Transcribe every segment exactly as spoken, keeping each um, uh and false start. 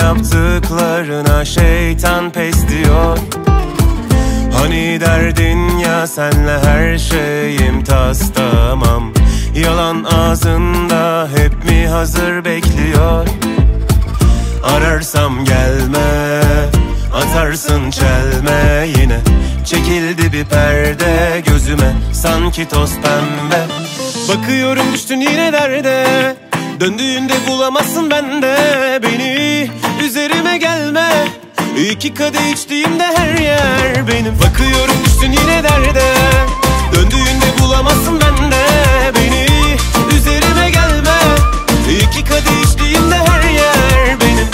yaptıklarına şeytan pes diyor. Hani derdin ya senle her şeyim tas tamam. Yalan ağzında hep mi hazır bekliyor? Ararsam gelme, atarsın çelme yine. Çekildi bir perde gözüme, sanki toz pembe. Bakıyorum düştün yine derde, döndüğünde bulamazsın bende beni. Üzerime gelme, iki kadeh içtiğimde her yer benim. Bakıyorum düştün yine derde, döndüğünde bulamazsın bende beni. Üzerime gelme, iki kadeh içtiğimde her yer benim.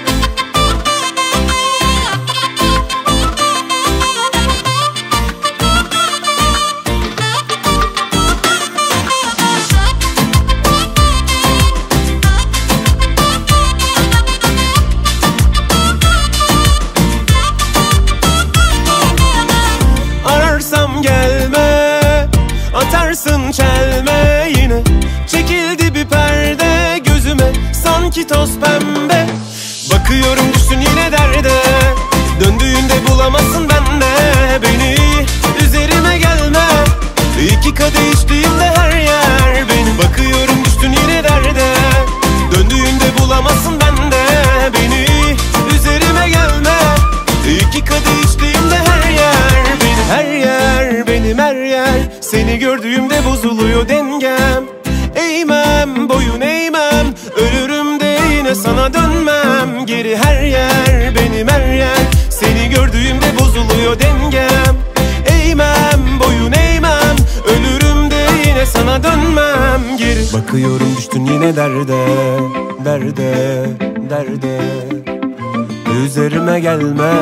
Gelme, atarsın çelme yine. Çekildi bir perde gözüme, sanki toz pembe. Bakıyorum düştün yine derde, döndüğünde bulamazsın bende beni. Üzerime gelme, iki kadeh içtiğimde her yer benim. Bakıyorum düştün yine derde, döndüğünde bulamazsın bende beni. Üzerime gelme, iki kadeh içtiğimde her yer benim. Her yer benim, her yer. Seni gördüğümde bozuluyor dengem. Eğmem, boyun eğmem, ölürüm de yine sana dönmem geri. Her yer benim, her yer. Seni gördüğümde bozuluyor dengem. Eğmem, boyun eğmem, ölürüm de yine sana dönmem geri. Bakıyorum düştün yine derde, derde, derde. Üzerime gelme.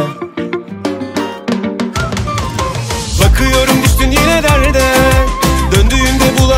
Bakıyorum düştün yine derde, döndüğümde bul